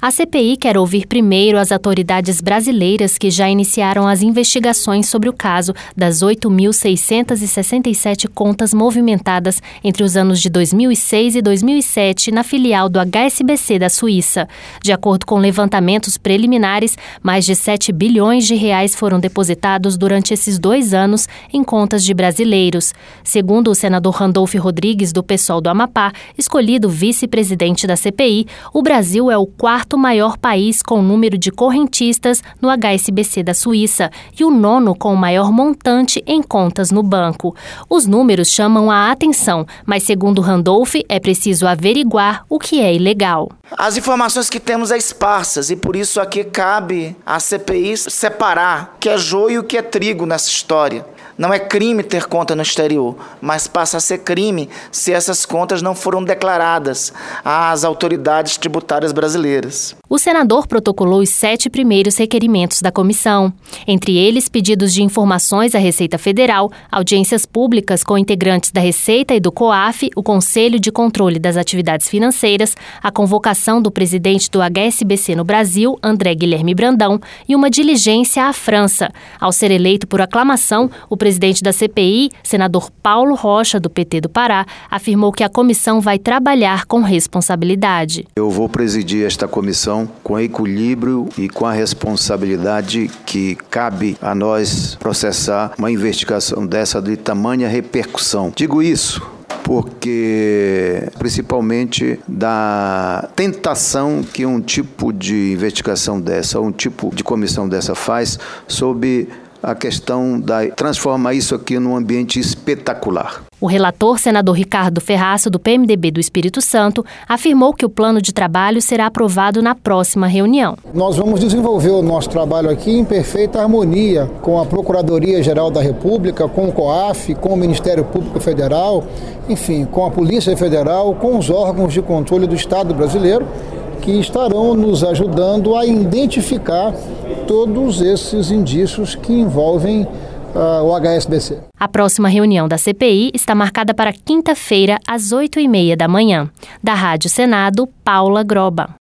A CPI quer ouvir primeiro as autoridades brasileiras que já iniciaram as investigações sobre o caso das 8.667 contas movimentadas entre os anos de 2006 e 2007 na filial do HSBC da Suíça. De acordo com levantamentos preliminares, mais de 7 bilhões de reais foram depositados durante esses 2 anos em contas de brasileiros. Segundo o senador Randolfo Rodrigues, do PSOL do Amapá, escolhido vice-presidente da CPI, o Brasil é o quarto maior país com número de correntistas no HSBC da Suíça e o 9º com o maior montante em contas no banco. Os números chamam a atenção, mas segundo Randolph, é preciso averiguar o que é ilegal. As informações que temos é esparsas e por isso aqui cabe à CPI separar o que é joio e o que é trigo nessa história. Não é crime ter conta no exterior, mas passa a ser crime se essas contas não foram declaradas às autoridades tributárias brasileiras. O senador protocolou os 7 primeiros requerimentos da comissão. Entre eles, pedidos de informações à Receita Federal, audiências públicas com integrantes da Receita e do COAF, o Conselho de Controle das Atividades Financeiras, a convocação do presidente do HSBC no Brasil, André Guilherme Brandão, e uma diligência à França. Ao ser eleito por aclamação, o presidente da CPI, senador Paulo Rocha, do PT do Pará, afirmou que a comissão vai trabalhar com responsabilidade. Eu vou presidir esta comissão com equilíbrio e com a responsabilidade que cabe a nós processar uma investigação dessa de tamanha repercussão. Digo isso porque, principalmente, da tentação que um tipo de investigação dessa, um tipo de comissão dessa faz sobre a questão da transformar isso aqui num ambiente espetacular. O relator, senador Ricardo Ferraço, do PMDB do Espírito Santo, afirmou que o plano de trabalho será aprovado na próxima reunião. Nós vamos desenvolver o nosso trabalho aqui em perfeita harmonia com a Procuradoria-Geral da República, com o COAF, com o Ministério Público Federal, enfim, com a Polícia Federal, com os órgãos de controle do Estado brasileiro, que estarão nos ajudando a identificar todos esses indícios que envolvem o HSBC. A próxima reunião da CPI está marcada para quinta-feira, às 8h30 da manhã. Da Rádio Senado, Paula Groba.